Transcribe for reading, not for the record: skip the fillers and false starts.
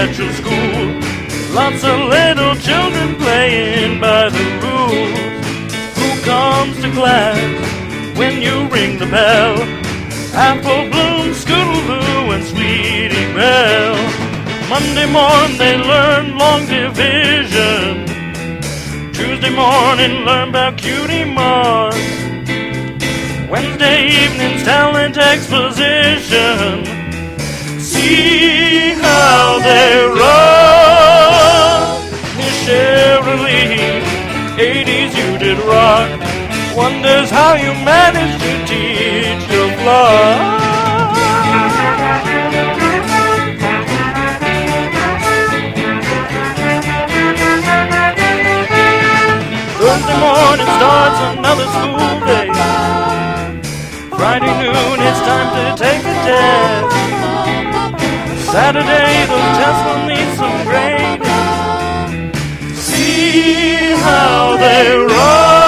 at your school. Lots of little children playing by the rules. Who comes to class when you ring the bell? Apple Bloom, Scootaloo, and Sweetie Belle. Monday morning they learn long division. Tuesday morning learn about Cutie Mark. Wednesday evening's talent exposition. See how they run. Miss Shirley, 80s you did rock. Wonders how you managed to teach your flock. Thursday morning starts another school day. Friday noon it's time to take a test. Saturday those tests will need some grading. See how they run.